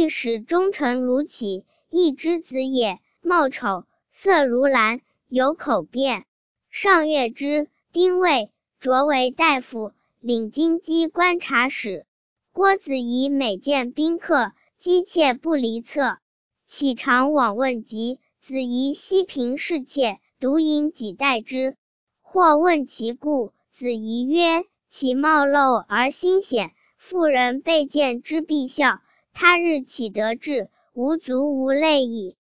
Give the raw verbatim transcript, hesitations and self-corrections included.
使忠臣卢杞，义之子也，貌丑，色如蓝，有口辩。上月之，丁未，擢为大夫，领京畿观察使。郭子仪每见宾客，姬妾不离侧，岂常往问疾。子仪悉凭侍妾，独饮几待之。或问其故，子仪曰：其貌陋而心显，妇人被见之必笑。他日岂得志，无足无类矣。